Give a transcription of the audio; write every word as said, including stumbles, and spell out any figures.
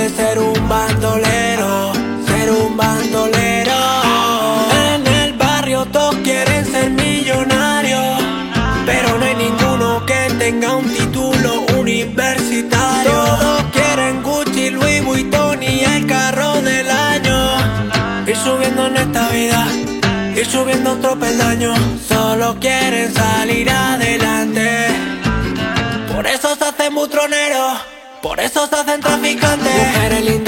quieren ser un bandolero, ser un bandolero. En el barrio todos quieren ser millonarios, pero no hay ninguno que tenga un título universitario. Todos quieren Gucci, Louis Vuitton y el carro del año. Ir subiendo en esta vida, ir subiendo otro peldaño. Solo quieren salir adelante. Por eso se hacen butroneros, por eso se hacen traficantes. Mujeres